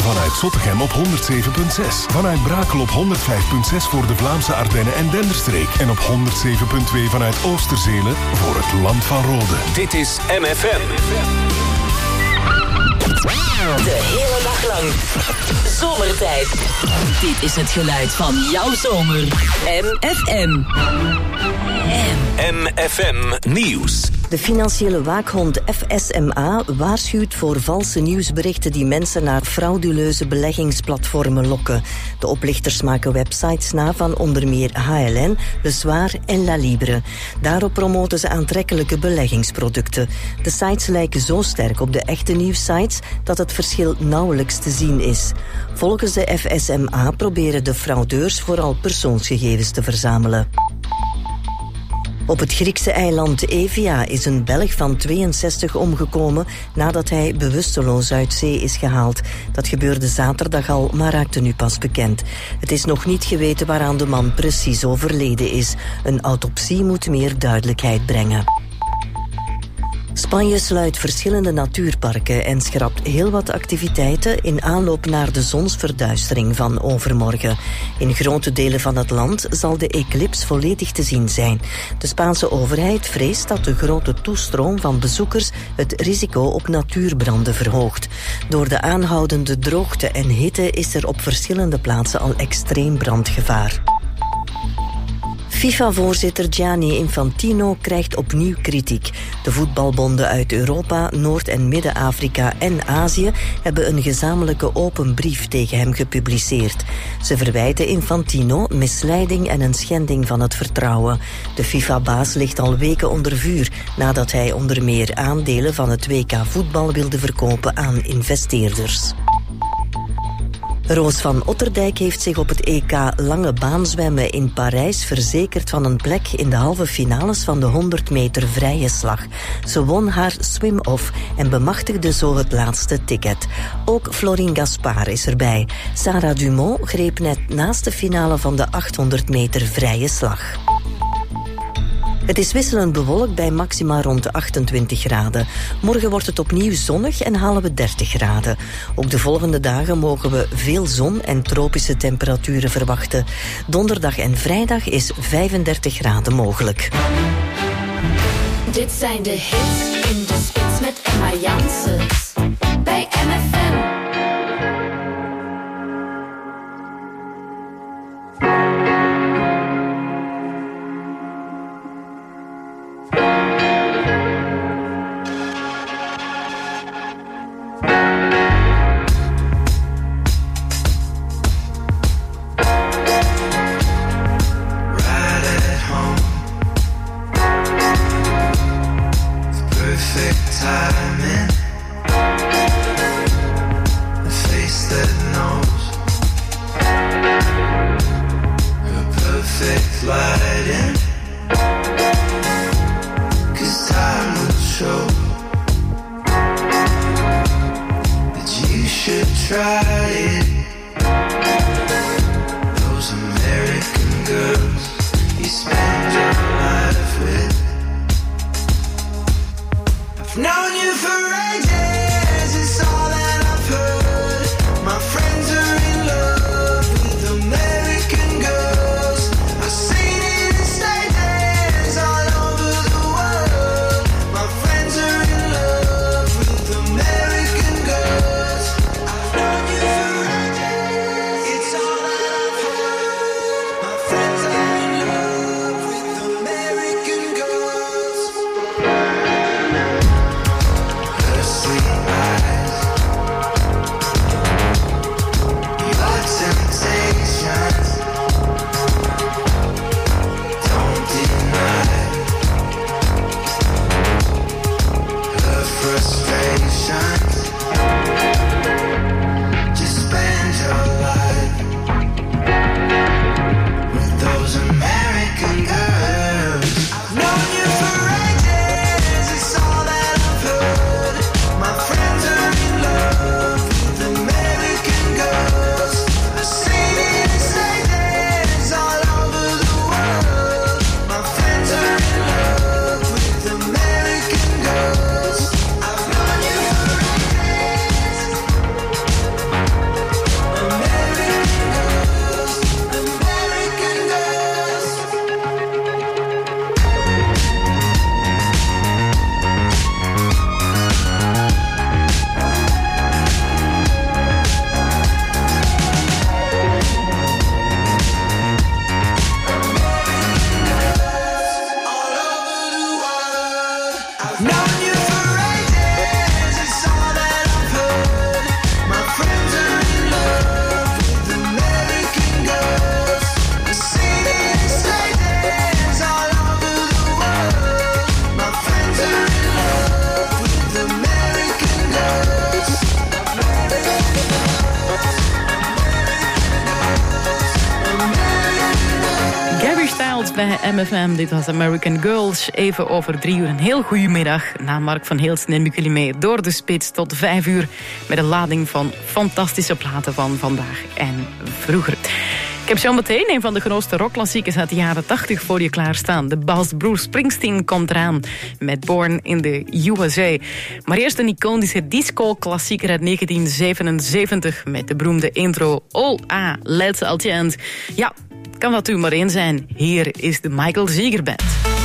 Vanuit Zottegem op 107.6. Vanuit Brakel op 105.6 voor de Vlaamse Ardennen en Denderstreek. En op 107.2 vanuit Oosterzele voor het Land van Rode. Dit is MFM. De hele dag lang. Zomertijd. Dit is het geluid van jouw zomer. MFM. MFM Nieuws. De financiële waakhond FSMA waarschuwt voor valse nieuwsberichten die mensen naar frauduleuze beleggingsplatformen lokken. De oplichters maken websites na van onder meer HLN, Le Soir en La Libre. Daarop promoten ze aantrekkelijke beleggingsproducten. De sites lijken zo sterk op de echte nieuwssites dat het verschil nauwelijks te zien is. Volgens de FSMA proberen de fraudeurs vooral persoonsgegevens te verzamelen. Op het Griekse eiland Evia is een Belg van 62 omgekomen nadat hij bewusteloos uit zee is gehaald. Dat gebeurde zaterdag al, maar raakte nu pas bekend. Het is nog niet geweten waaraan de man precies overleden is. Een autopsie moet meer duidelijkheid brengen. Spanje sluit verschillende natuurparken en schrapt heel wat activiteiten in aanloop naar de zonsverduistering van overmorgen. In grote delen van het land zal de eclips volledig te zien zijn. De Spaanse overheid vreest dat de grote toestroom van bezoekers het risico op natuurbranden verhoogt. Door de aanhoudende droogte en hitte is er op verschillende plaatsen al extreem brandgevaar. FIFA-voorzitter Gianni Infantino krijgt opnieuw kritiek. De voetbalbonden uit Europa, Noord- en Midden-Afrika en Azië hebben een gezamenlijke open brief tegen hem gepubliceerd. Ze verwijten Infantino misleiding en een schending van het vertrouwen. De FIFA-baas ligt al weken onder vuur nadat hij onder meer aandelen van het WK voetbal wilde verkopen aan investeerders. Roos van Otterdijk heeft zich op het EK lange baan zwemmen in Parijs verzekerd van een plek in de halve finales van de 100 meter vrije slag. Ze won haar swim-off en bemachtigde zo het laatste ticket. Ook Florine Gaspard is erbij. Sarah Dumont greep net naast de finale van de 800 meter vrije slag. Het is wisselend bewolkt bij maxima rond de 28 graden. Morgen wordt het opnieuw zonnig en halen we 30 graden. Ook de volgende dagen mogen we veel zon en tropische temperaturen verwachten. Donderdag en vrijdag is 35 graden mogelijk. Dit zijn de hits in de spits met Emma Janssens. Bij MFM. bij MFM. Dit was American Girls. Even over 3 uur. Een heel goede middag. Na Mark van Heelst neem ik jullie mee door de spits tot 5 uur. Met een lading van fantastische platen van vandaag en vroeger. Ik heb zo meteen een van de grootste rockklassiekers uit de jaren 80 voor je klaarstaan. De bas Bruce Springsteen komt eraan met Born in the USA. Maar eerst een iconische disco-klassieker uit 1977 met de beroemde intro All A, Let's All Chant. Ja, kan dat u maar één zijn. Hier is de Michael Ziegler Band.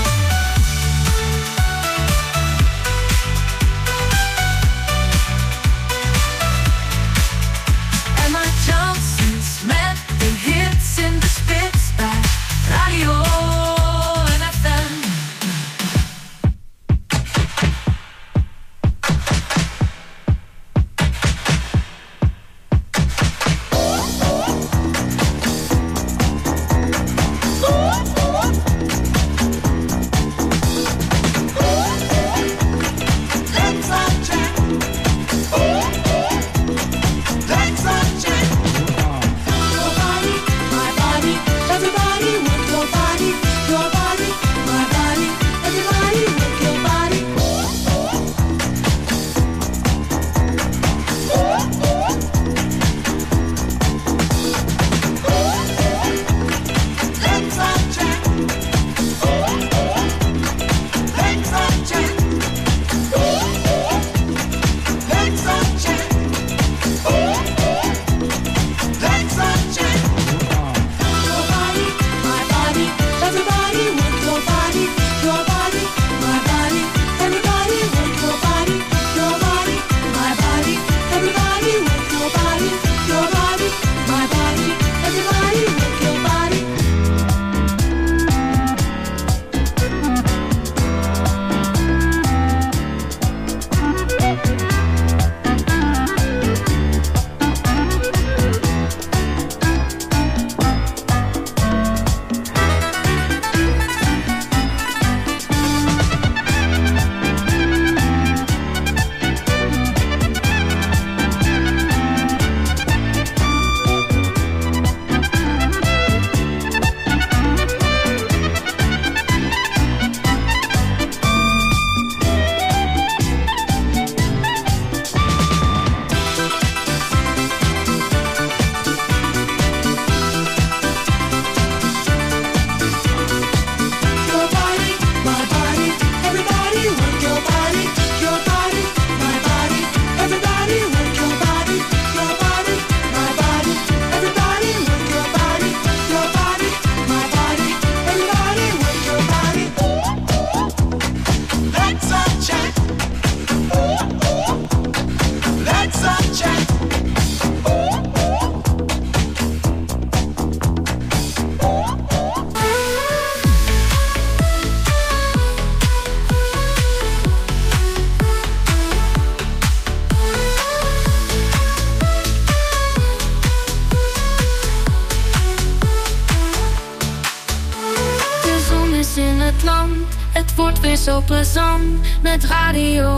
Zo plezant met Radio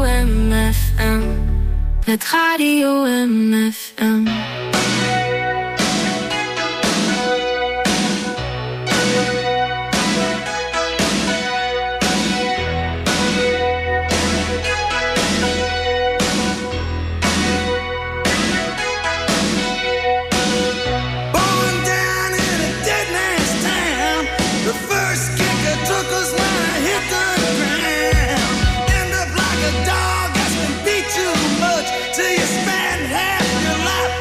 MFM. Met Radio MFM. Till you spend half your life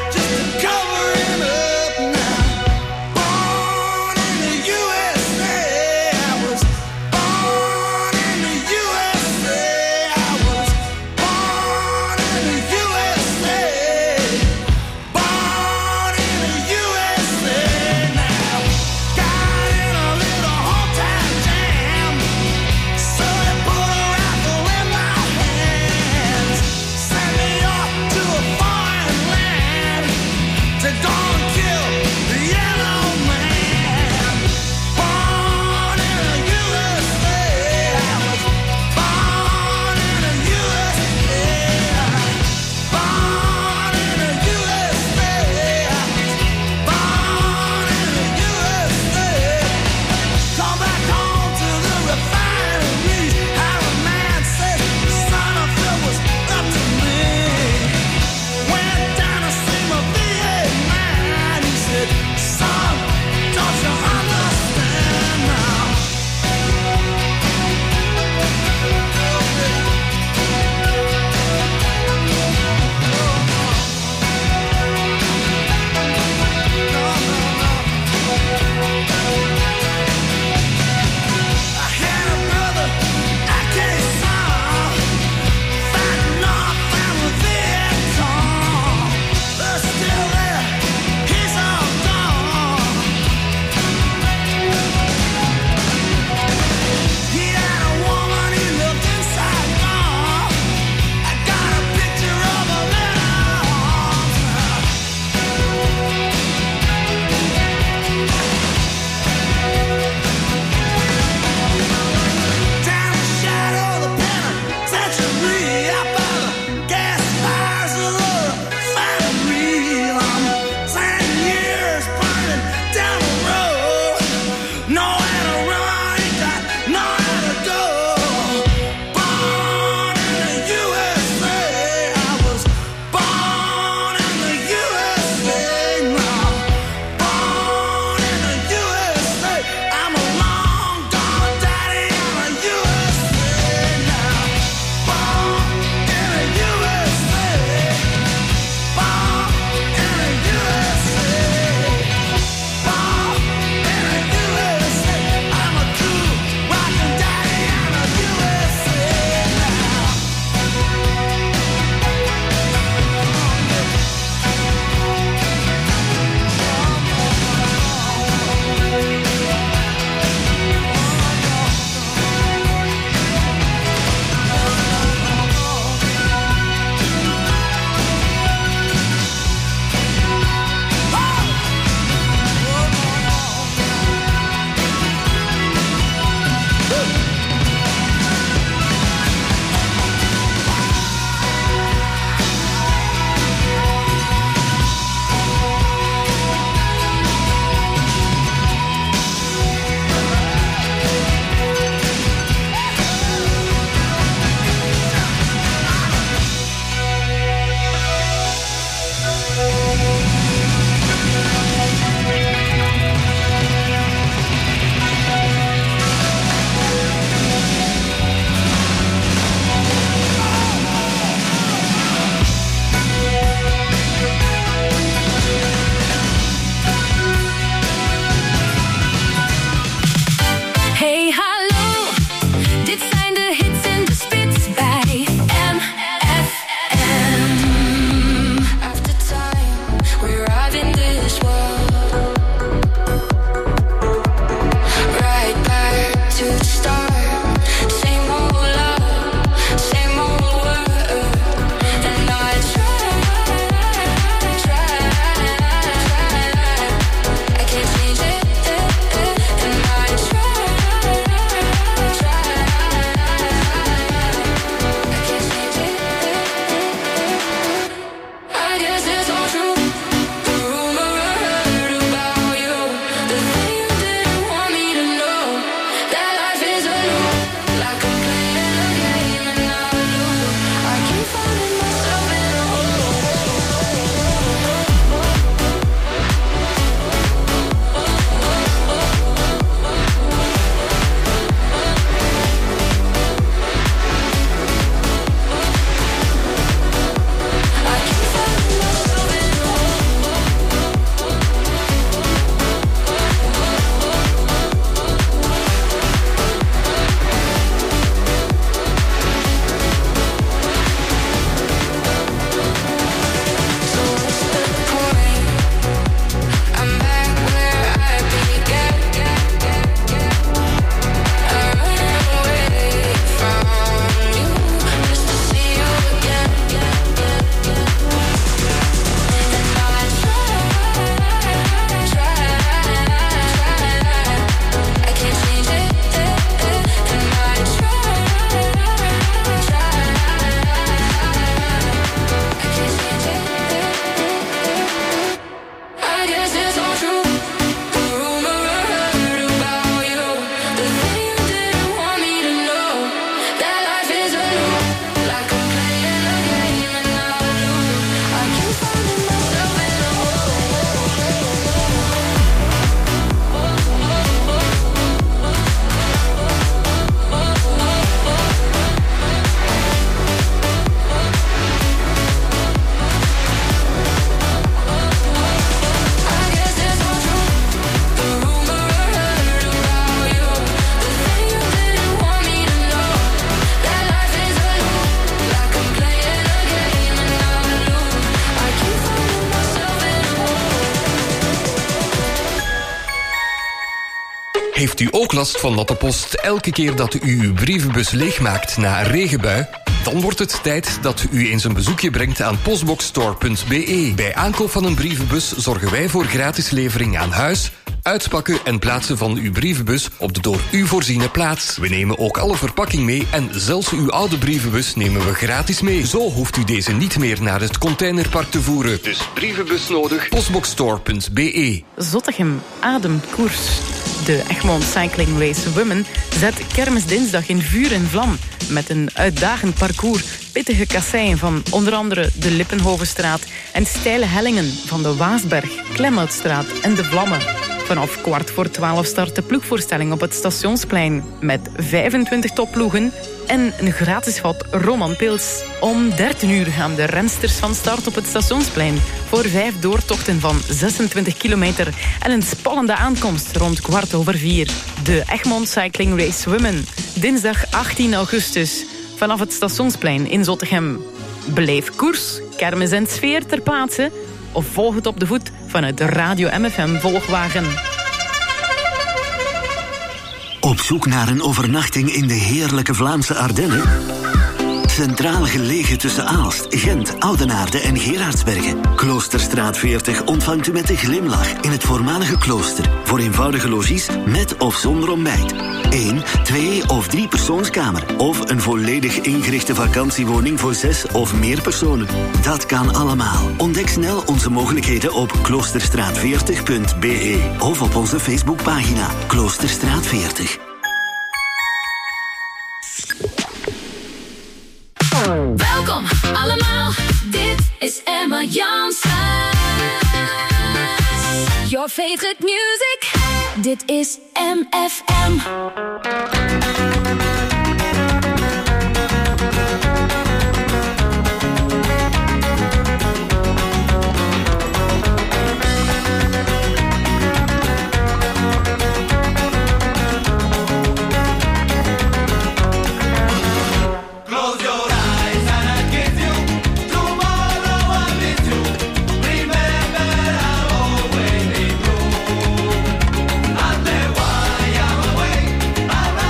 Heeft u ook last van natte post elke keer dat u uw brievenbus leegmaakt na een regenbui? Dan wordt het tijd dat u eens een bezoekje brengt aan postboxstore.be. Bij aankoop van een brievenbus zorgen wij voor gratis levering aan huis, uitpakken en plaatsen van uw brievenbus op de door u voorziene plaats. We nemen ook alle verpakking mee en zelfs uw oude brievenbus nemen we gratis mee. Zo hoeft u deze niet meer naar het containerpark te voeren. Dus brievenbus nodig, postboxstore.be. Zottegem ademt koers. De Egmond Cycling Race Women zet kermisdinsdag in vuur en vlam. Met een uitdagend parcours, pittige kasseien van onder andere de Lippenhovenstraat en steile hellingen van de Waasberg, Klemhoutstraat en de Vlammen. Vanaf 11:15 start de ploegvoorstelling op het Stationsplein met 25 topploegen en een gratis vat Roman Pils. Om 13:00 gaan de rensters van start op het Stationsplein voor 5 doortochten van 26 kilometer en een spannende aankomst rond 4:15. De Egmond Cycling Race Women, dinsdag 18 augustus, vanaf het Stationsplein in Zottegem. Beleef koers, kermis en sfeer ter plaatse of volg het op de voet vanuit de Radio MFM Volgwagen. Op zoek naar een overnachting in de heerlijke Vlaamse Ardennen? Centraal gelegen tussen Aalst, Gent, Oudenaarde en Gerardsbergen. Kloosterstraat 40 ontvangt u met een glimlach in het voormalige klooster. Voor eenvoudige logies met of zonder ontbijt. 1, 2 of 3 persoonskamer. Of een volledig ingerichte vakantiewoning voor 6 of meer personen. Dat kan allemaal. Ontdek snel onze mogelijkheden op kloosterstraat40.be of op onze Facebookpagina Kloosterstraat 40. Welkom allemaal, dit is Emma Jansen. Your favorite music, dit is MFM. Away.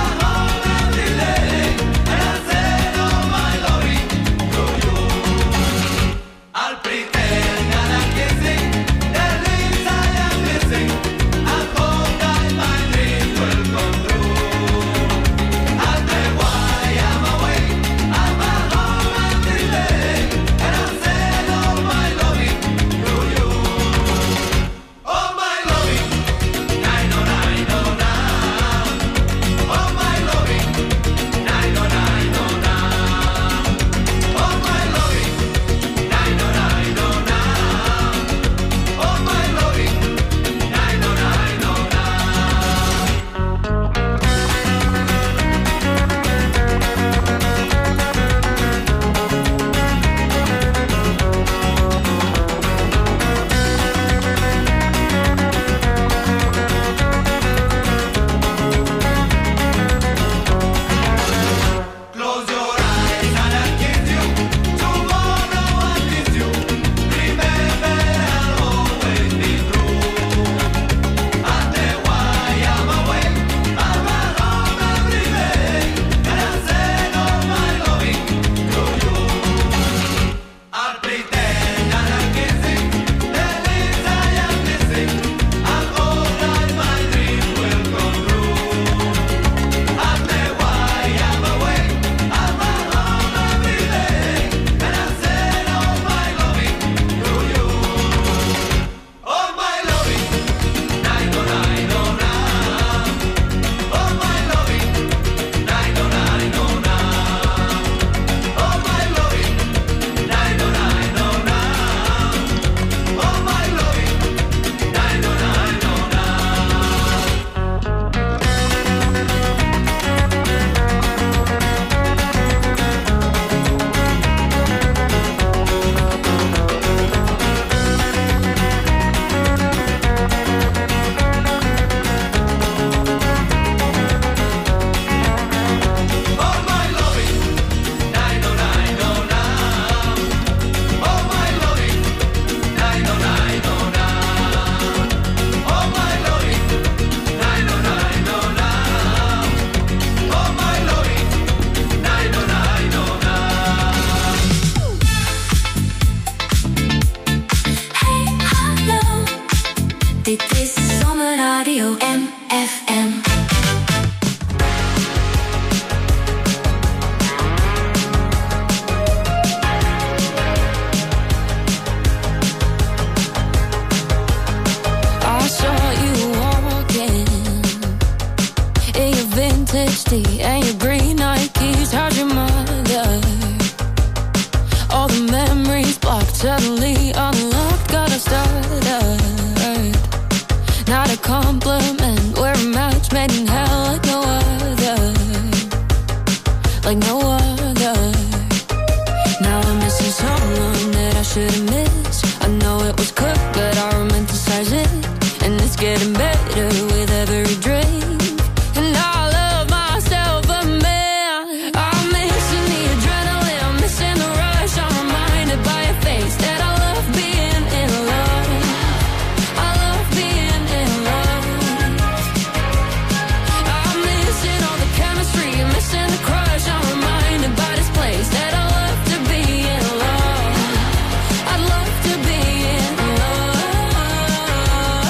Dit is Zomerradio MFM. I saw you walking in your vintage tee and your green Nikes. How'd your mother? All the memories blocked, suddenly unlocked. Got us started. Not a compliment, we're a match made in hell like no other. Like no other. Now I'm missing someone that I should've missed. I know it was cooked, but I romanticize it. And it's getting better with every drink. And I love myself a man. I'm missing the adrenaline, I'm missing the rush. I'm reminded by a face that I love being in love. I love being in love. I'm missing all the chemistry, I'm missing the crush. I'm reminded by this place that I love to be in love. I'd love to be in love.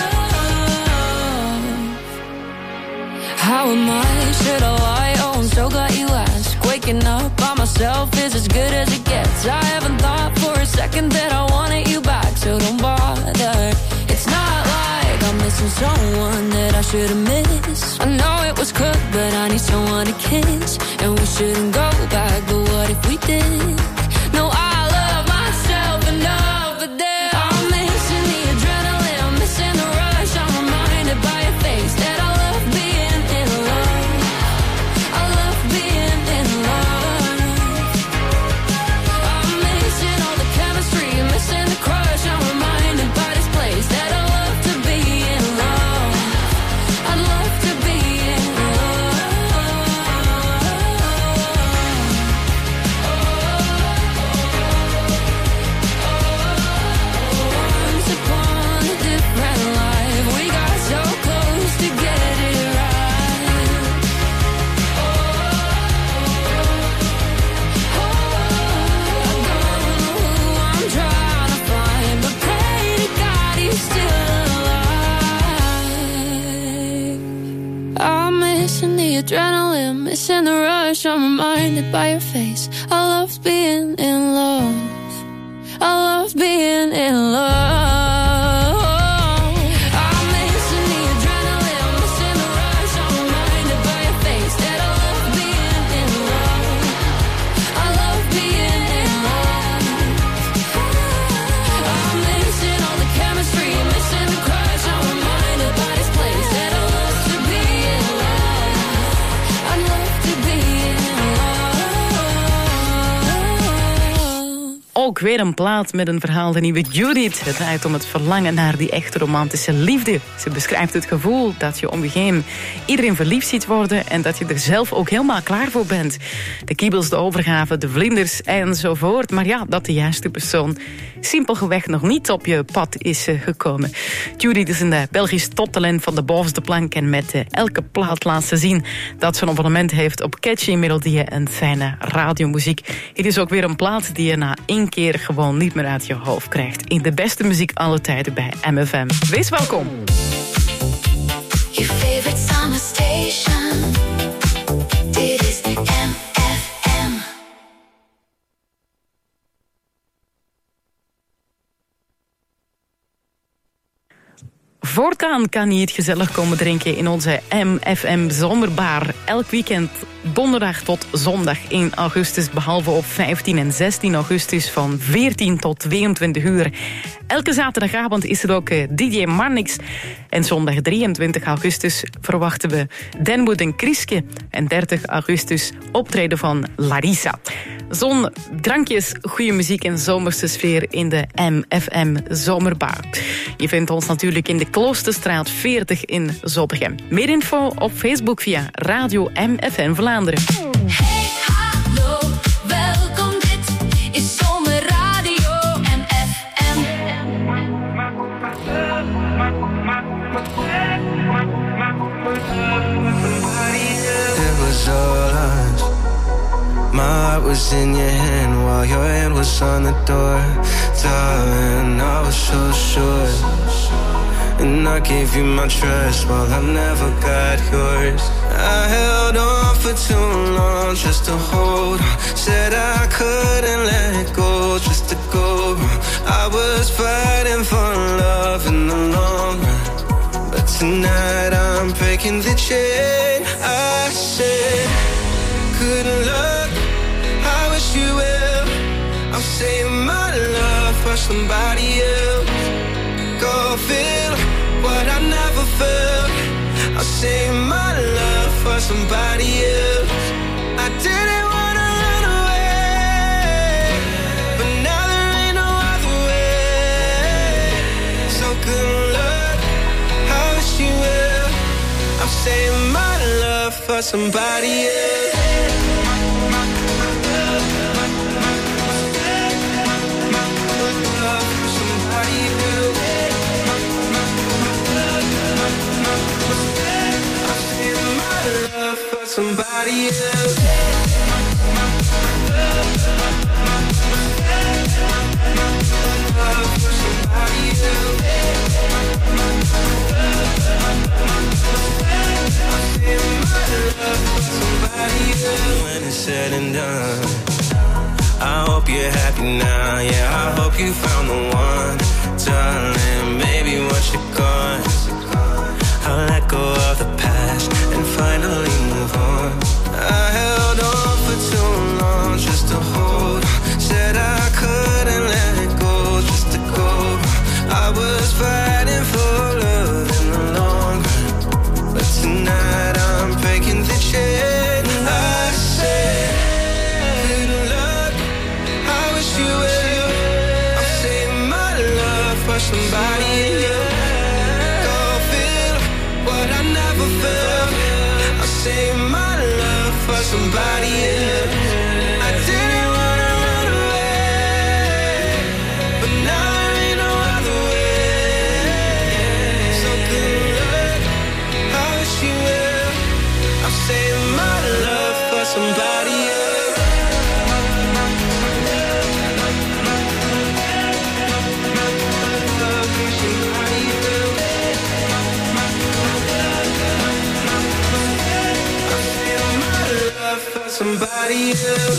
How am I? Should I lie? Oh, I'm so glad you asked. Waking up by myself is as good as it gets. I haven't thought for a second that I wanted you back, so don't bother. It's not like I'm missing someone that I should've missed. I know it was cooked, but I need someone to kiss. And we shouldn't go back, but what if we did? No, I love myself enough, but then I'm missing the adrenaline, I'm missing the rush. I'm reminded by a face that I love being in love. I love being in love. I'm missing all the chemistry, I'm missing the crush. I'm reminded by this place that I love to be in love. I'd love to be in Once upon a different life, we got so close to get it right. I don't know who I'm trying to find, but pray to God he's still alive. I'm missing the adrenaline, missing the rush. I'm reminded by your face. I love being in love. I love being in love. I'm missing the adrenaline, I'm missing the rush. I'm reminded by your face that I love being in love. I love being in love. I'm missing all the chemistry, missing the crush. I'm reminded by this place that I love to be in love. I love to be in love. Ook weer een plaat met een verhaal, de nieuwe Judith. Het draait om het verlangen naar die echte romantische liefde. Ze beschrijft het gevoel dat je om je heen iedereen verliefd ziet worden en dat je er zelf ook helemaal klaar voor bent. De kiebels, de overgave, de vlinders enzovoort. Maar ja, dat de juiste persoon simpelweg nog niet op je pad is gekomen. Judith is een Belgisch toptalent van de bovenste plank en met elke plaat laat ze zien dat ze een abonnement heeft op catchy melodieën en fijne radiomuziek. Het is ook weer een plaat die je na één keer gewoon niet meer uit je hoofd krijgt. In de beste muziek alle tijden bij MFM. Wees welkom. Your favorite summer station. Dit is MFM. Voortaan kan je het gezellig komen drinken in onze MFM Zomerbar. Elk weekend donderdag tot zondag 1 augustus, behalve op 15 en 16 augustus van 14 tot 22 uur. Elke zaterdagavond is er ook DJ Marnix. En zondag 23 augustus verwachten we Denwood en Kriske. En 30 augustus optreden van Larissa. Zon, drankjes, goede muziek en zomerse sfeer in de MFM Zomerbar. Je vindt ons natuurlijk in de Kloosterstraat 40 in Zottegem. Meer info op Facebook via Radio MFM Vlaanderen. Hey, hallo, welkom, dit is Zomerradio MFM. It was all us. My heart was in your hand while your hand was on the door. Darling, I was so sure. And I gave you my trust while I never got yours. I held on for too long just to hold on. Said I couldn't let go just to go. I was fighting for love in the long run, but tonight I'm breaking the chain. I said, good luck, I wish you well. I'm saying my love for somebody else. Go feel what I never felt. I'll save my love for somebody else. I didn't wanna run away, but now there ain't no other way. So good luck, I wish you well. I'm saving my love for somebody else. Somebody else. When it's said and done, I hope you're happy now. Yeah, I hope you found the one, darling. Maybe once you're gone, I'll let go of the past and finally move on. I held on for too long just to hold on. Said I couldn't let go just to go. I was fighting for love in the long run, but tonight I'm breaking the chain. I said, good luck, I wish you well. I'm saving my love for somebody else. I never felt. I'll save my love for somebody else. I didn't wanna run away, but now there ain't no other way. So good luck, I wish you well. I'll save my love for somebody else. Somebody else.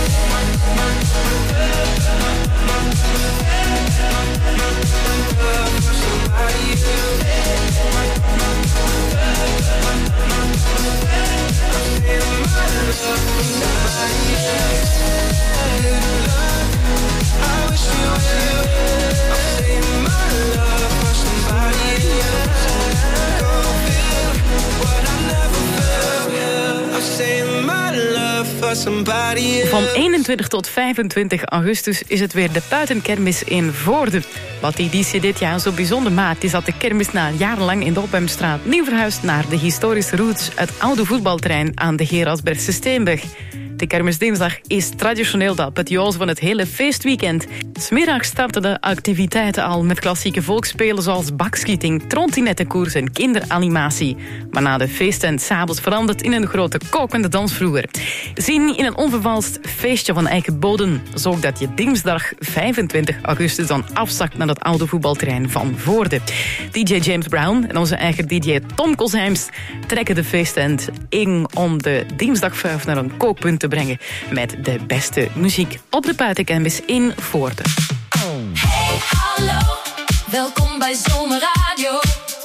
I wish you well. I'm saving my love for somebody else. Go feel what I never felt. I'm saving my love for somebody else. Van 21 tot 25 augustus is het weer de Puitenkermis in Voorde. Wat die editie dit jaar zo bijzonder maakt, is dat de kermis na jarenlang in de Ophemstraat nieuw verhuist naar de historische roots, het oude voetbalterrein aan de Gerardsbergse Steenweg. De kermisdinsdag is traditioneel de apotheose van het hele feestweekend. 's Middags starten de activiteiten al met klassieke volksspelen zoals bakschieting, trontinettenkoers en kinderanimatie. Waarna de feesttent 's avonds verandert in een grote kokende dansvloer. Zien in een onvervalst feestje van eigen bodem. Zo dat je dinsdag 25 augustus dan afzakt naar het oude voetbalterrein van Voorde. DJ James Brown en onze eigen DJ Tom Kosheims trekken de feesttent in om de dinsdagvuif naar een kookpunt te brengen met de beste muziek op de Puitenkermis in Voorde. Hey, hallo, welkom bij Zomerradio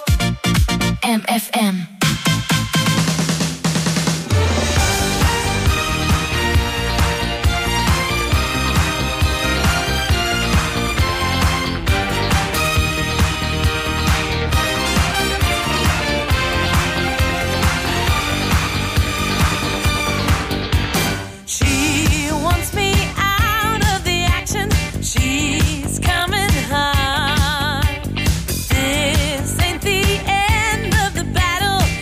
MFM. She's coming hard. This ain't the end of the battle.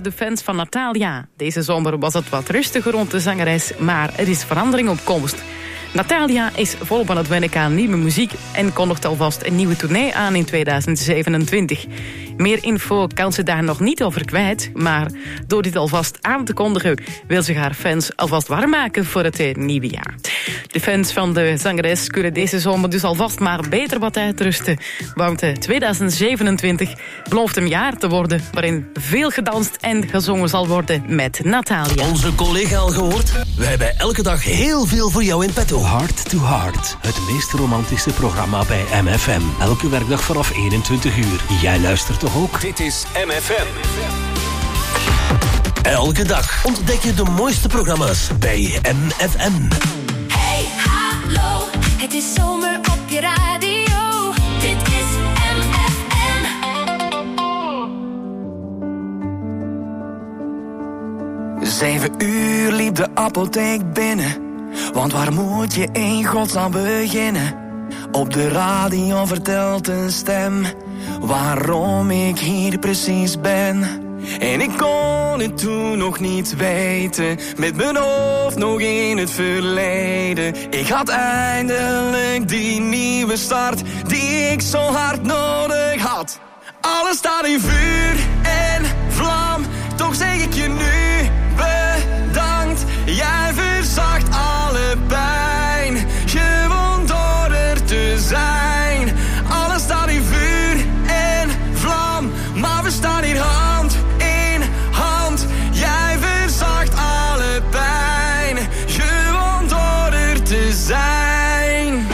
voor de fans van Natalia. Deze zomer was het wat rustiger rond de zangeres, maar er is verandering op komst. Natalia is volop aan het werken aan nieuwe muziek en kondigt alvast een nieuwe tournee aan in 2027. Meer info kan ze daar nog niet over kwijt, maar door dit alvast aan te kondigen wil ze haar fans alvast warm maken voor het nieuwe jaar. De fans van de zangeres kunnen deze zomer dus alvast maar beter wat uitrusten, want 2027 belooft een jaar te worden waarin veel gedanst en gezongen zal worden met Natalia. Onze collega al gehoord? We hebben elke dag heel veel voor jou in petto. Heart to Heart, het meest romantische programma bij MFM. Elke werkdag vanaf 21 uur. Jij luistert toch ook? Dit is MFM. Elke dag ontdek je de mooiste programma's bij MFM. Hey, hallo, het is zomer op je radio. Dit is MFM. 7 uur liep de apotheek binnen. Want waar moet je in godsnaam beginnen? Op de radio vertelt een stem waarom ik hier precies ben. En ik kon het toen nog niet weten, met mijn hoofd nog in het verleden. Ik had eindelijk die nieuwe start die ik zo hard nodig had. Alles staat in vuur en vlam, toch zeg ik je nu bedankt. Jij verzacht alle pijn, gewoon door er te zijn. Alles staat in vuur en vlam, maar we staan hier hand in hand. Jij verzacht alle pijn, gewoon door er te zijn.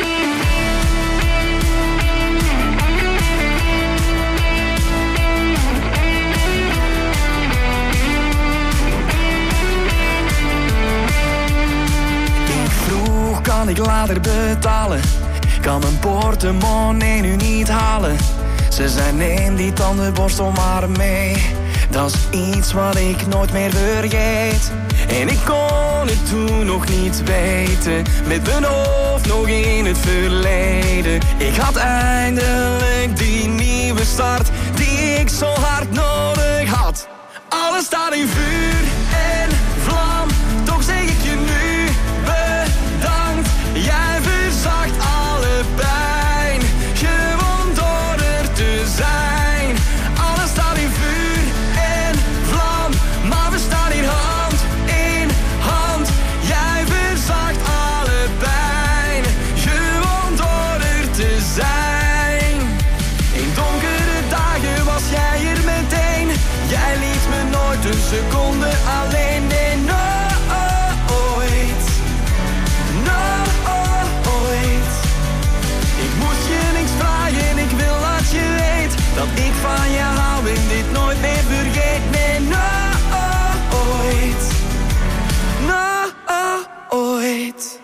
Kan ik later betalen? Kan mijn portemonnee nu niet halen? Ze zei neem die tandenborstel maar mee. Dat is iets wat ik nooit meer vergeet. En ik kon het toen nog niet weten, met mijn hoofd nog in het verleden. Ik had eindelijk die nieuwe start die ik zo hard nodig had. Alles staat in vuur en vlam, toch zeg ik je nu bedankt. Jij verzacht alle pijn, gewoon door er te zijn. Alles staat in vuur en vlam, maar we staan hier hand in hand. Jij verzacht alle pijn, gewoon door er te zijn. In donkere dagen was jij er meteen. Jij liet me nooit een seconde alleen. Nee, nooit. Nooit. Ik moest je niks vragen, ik wil dat je weet dat ik van je hou en dit nooit meer vergeet. Nee, nooit. Nooit.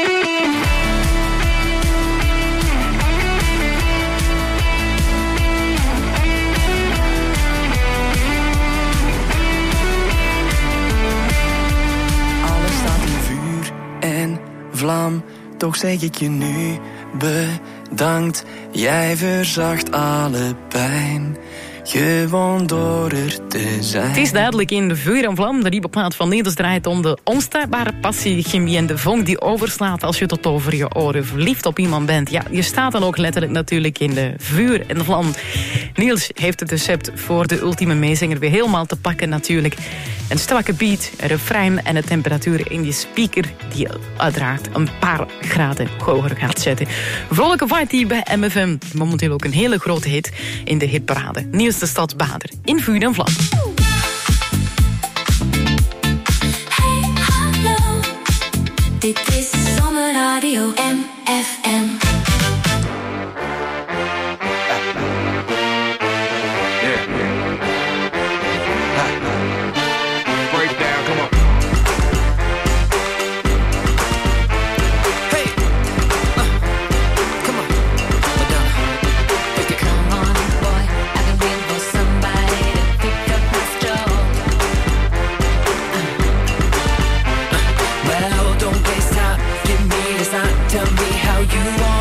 Alles staat in vuur en vlam, toch zeg ik je nu bedankt. Jij verzacht alle pijn, gewoon door er te zijn. Het is duidelijk in Vuur en Vlam, de nieuwe plaat van Niels, draait om de onstuitbare passie, chemie en de vonk die overslaat als je tot over je oren verliefd op iemand bent. Ja, je staat dan ook letterlijk natuurlijk in de Vuur en Vlam. Niels heeft het recept voor de ultieme meezinger weer helemaal te pakken natuurlijk. Een strakke beat, een refrein en de temperatuur in je speaker die uiteraard een paar graden hoger gaat zetten. Vrolijke vibe die bij MFM, momenteel ook een hele grote hit in de hitparade. Niels de Stadsbader in Vuur en Vlam. Hey, hallo, dit is Zomerradio MFM. Tell me how you want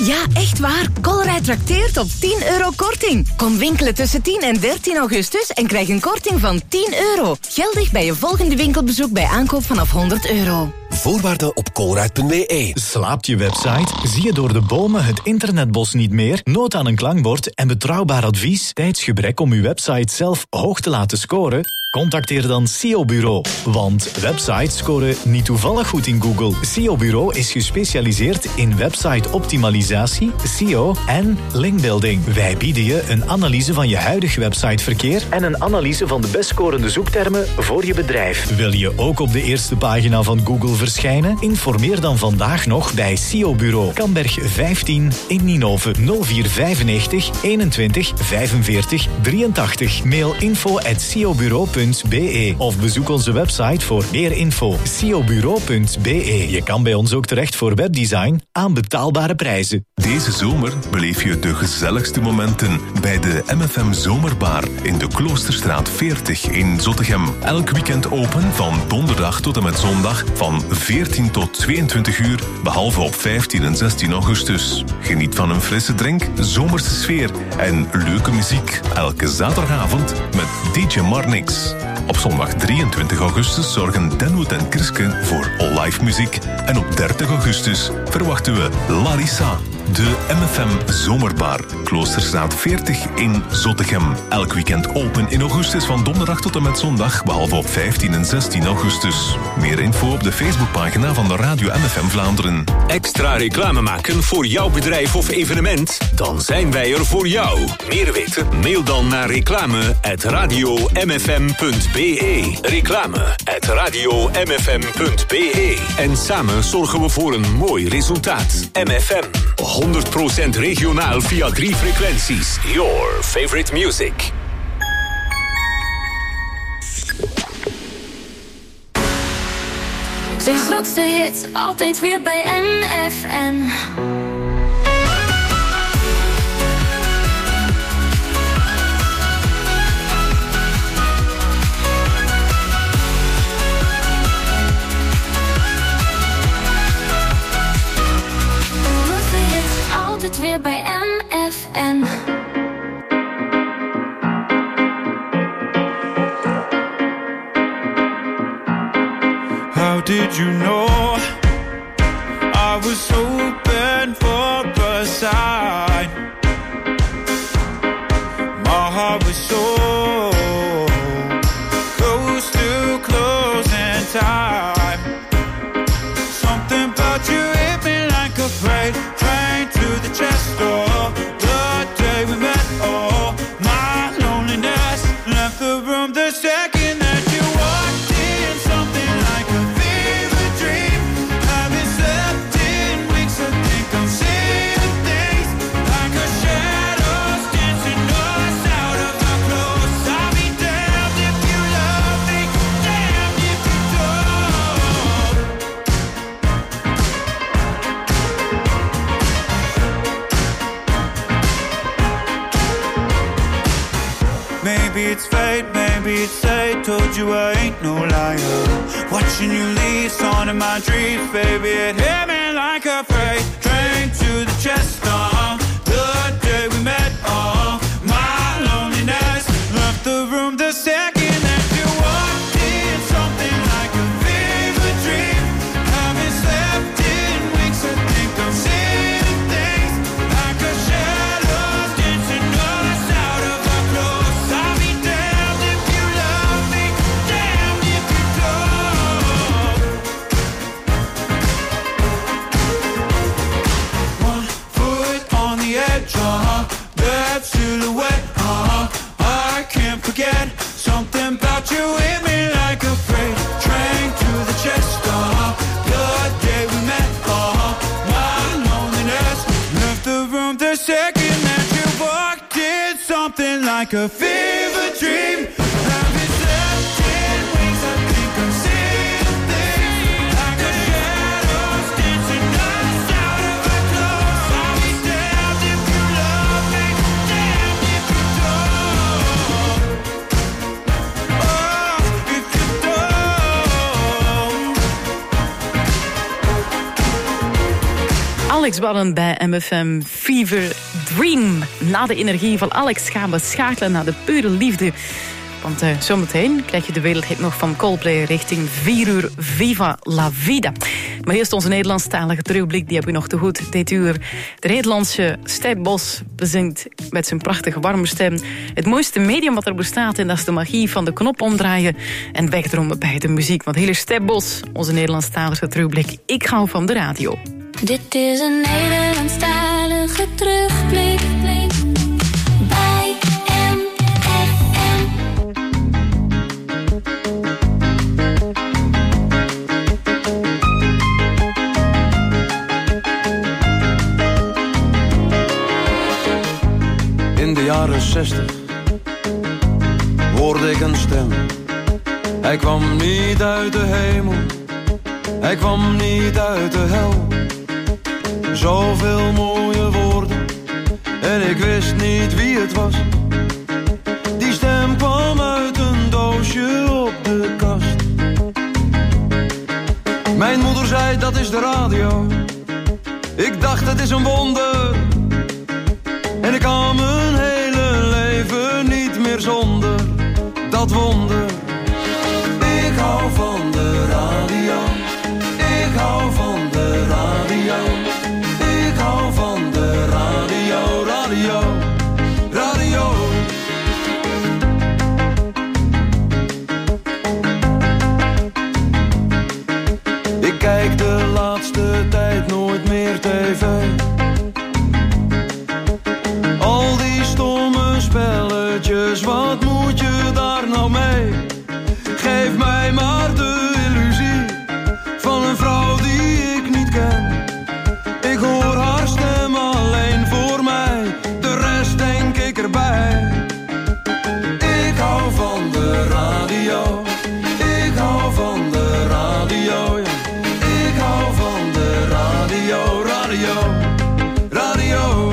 Ja, echt waar. Colruyt trakteert op €10 korting. Kom winkelen tussen 10 en 13 augustus en krijg een korting van €10. Geldig bij je volgende winkelbezoek bij aankoop vanaf €100. Voorwaarden op colruyt.be. Slaapt je website? Zie je door de bomen het internetbos niet meer? Nood aan een klankbord en betrouwbaar advies? Tijdsgebrek om uw website zelf hoog te laten scoren? Contacteer dan SEO Bureau. Want websites scoren niet toevallig goed in Google. SEO Bureau is gespecialiseerd in website-optimalisatie, SEO en linkbuilding. Wij bieden je een analyse van je huidig websiteverkeer en een analyse van de best scorende zoektermen voor je bedrijf. Wil je ook op de eerste pagina van Google verschijnen? Informeer dan vandaag nog bij SEO Bureau. Kamberg 15 in Ninove 0495 21 45 83. Mail info@seobureau.be of bezoek onze website voor meer info. seobureau.be. Je kan bij ons ook terecht voor webdesign aan betaalbare prijzen. Deze zomer beleef je de gezelligste momenten bij de MFM Zomerbar in de Kloosterstraat 40 in Zottegem. Elk weekend open van donderdag tot en met zondag van 14 tot 22 uur, behalve op 15 en 16 augustus. Geniet van een frisse drink, zomerse sfeer en leuke muziek. Elke zaterdagavond met DJ Marnix. Op zondag 23 augustus zorgen Denwood en Kriske voor live muziek. En op 30 augustus verwachten we Larissa. De MFM Zomerbar, Kloosterstraat 40 in Zottegem. Elk weekend open in augustus van donderdag tot en met zondag, behalve op 15 en 16 augustus. Meer info op de Facebookpagina van de Radio MFM Vlaanderen. Extra reclame maken voor jouw bedrijf of evenement? Dan zijn wij er voor jou. Meer weten? Mail dan naar reclame@radiomfm.be. Reclame@radiomfm.be. En samen zorgen we voor een mooi resultaat. MFM. 100% regionaal via 3 frequenties. Your favorite music. Zijn grootste hits altijd weer bij MFM. Altijd weer bij MFM. How did you know I was hoping for a sign? My heart was so close to closing time. Something about you hit me like a freight train to the chest door. The day we met, oh, my loneliness left the room the second that you walked in. Something like a fever dream. Haven't slept in weeks, I think I'm seeing things like a shadows dancing us out of our clothes. I'll be damned if you love me, damned if you don't. Maybe it's fate, maybe it's fate. Told you I ain't no liar. Watching you leave, on in my dreams, baby, it hit me like a freight train to the chest. The day we met, my loneliness left the room the second that you walked in. Something like a fever dream. Haven't slept in weeks, I think I'm seeing things like a shadows dancing us out of our clothes. I'll be damned if you love me, damned if you don't. One foot on the edge, that silhouette, I can't forget. Something about you hit me like a freight train to the chest. The day we met, my loneliness left the room the second that you walked in. Something like a fever dream. Haven't slept in weeks, I think I'm seeing things like a shadows dancing us out of our clothes. I'll be damned if you love me, damned if you don't. Oh, if you don't. Alex Ballen bij MFM Fever Dream. Na de energie van Alex gaan we schakelen naar de pure liefde. Want zometeen krijg je de wereldhit nog van Coldplay richting 4 uur Viva la Vida. Maar eerst onze Nederlandstalige terugblik, die heb je nog te goed dit uur. De Nederlandse Stijp Bos bezingt met zijn prachtige warme stem het mooiste medium wat er bestaat, en dat is de magie van de knop omdraaien en wegdromen bij de muziek. Want hele Stijp Bos, onze Nederlandstalige terugblik. Ik hou van de radio. Dit is een Nederlandstalige terugblik bij MFM. In de jaren 60 hoorde ik een stem. Hij kwam niet uit de hemel, hij kwam niet uit de hel. Zoveel mooie woorden en ik wist niet wie het was. Die stem kwam uit een doosje op de kast. Mijn moeder zei dat is de radio. Ik dacht het is een wonder. En ik kan mijn hele leven niet meer zonder dat wonder. Ik hou van de radio. Ik hou van de radio. Ik hou van de radio, radio, radio. Ik kijk de laatste tijd nooit meer tv. Al die stomme spelletjes, wat moet je daar nou mee? Geef mij maar de illusie van een vrouw die ik niet ken. Ik hoor haar stem alleen voor mij, de rest denk ik erbij. Ik hou van de radio, ik hou van de radio, ja. Ik hou van de radio, radio, radio.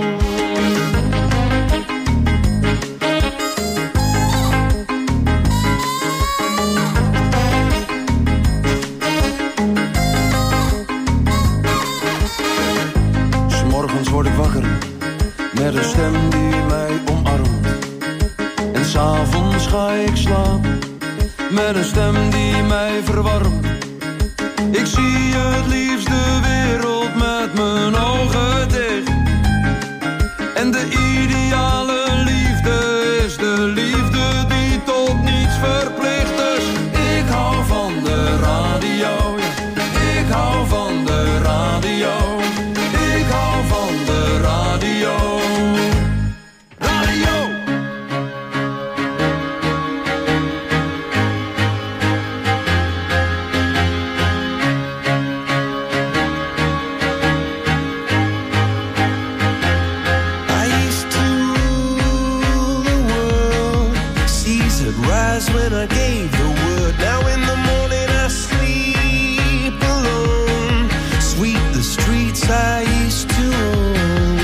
Word ik wakker met een stem die mij omarmt. En 's avonds ga ik slapen met een stem die mij verwarmt. Ik zie het liefst de wereld met mijn ogen dicht. En de ideale liefde is de liefde die tot niets verplicht. Dus ik hou van de radio, ja. Ik hou van de radio. Ik hou van de radio. Radio. I used to rule the world. Seas would rise when I gave the word. Now in the morning I sleep alone. Sweep the streets I used to own.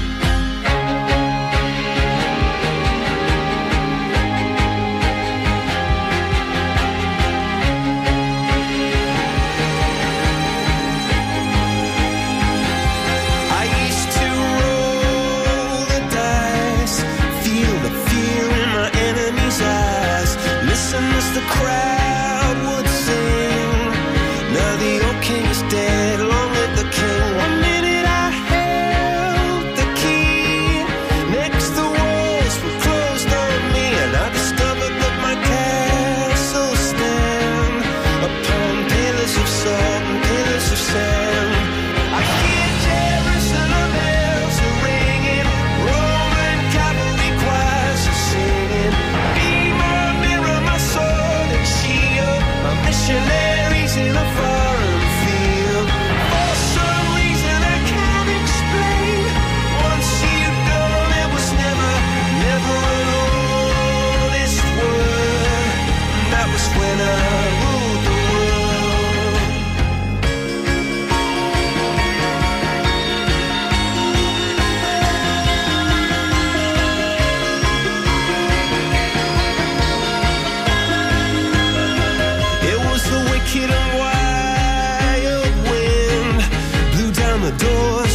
I used to roll the dice, feel the fear in my enemy's eyes. Listen as the crowd would sing. Now the old king is dead, long live the king. One minute I held the key. Next the walls were closed on me, and I discovered that my castle stand upon pillars of salt and pillars of sand. I hear Jerusalem bells are ringing, Roman cavalry choirs are singing. Be my mirror, my sword and shield.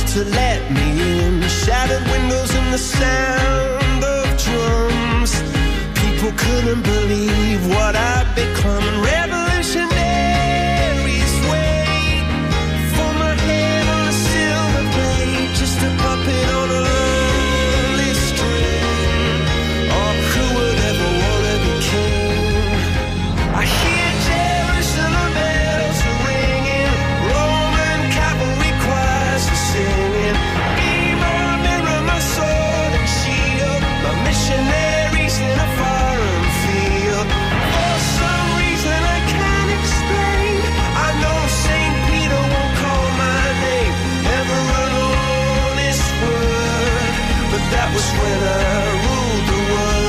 to let me in. Shattered windows and the sound of drums. People couldn't believe what I'd become. Revolutionaries wait for my head on a silver plate, just a puppet on a lonely string. Oh, who would ever want to be king? I hear Jerusalem bells are ringing, Roman cavalry choirs are singing. Be my mirror, my sword and shield, my missionaries in a foreign field. For some reason I can't explain, I know St. Peter won't call my name, never an honest word, but that was when I ruled the world.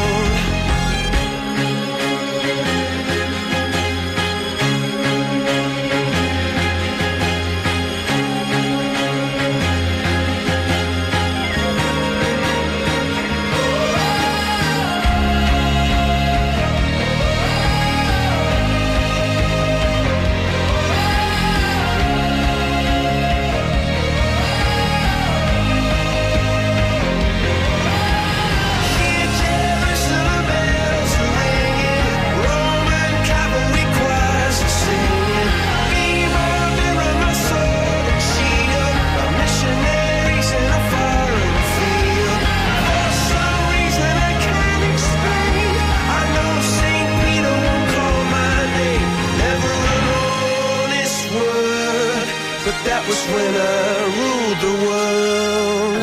That was when I ruled the world.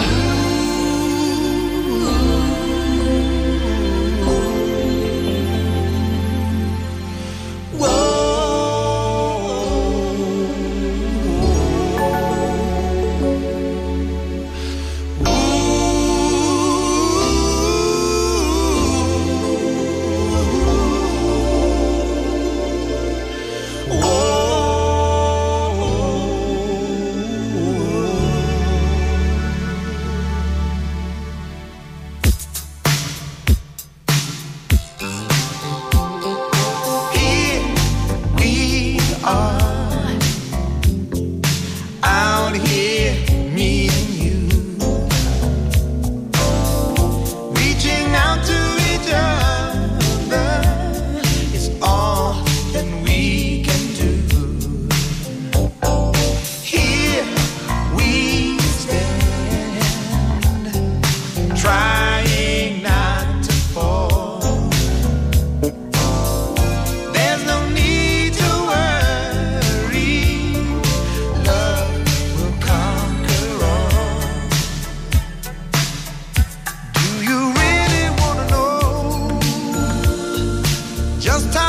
Just time.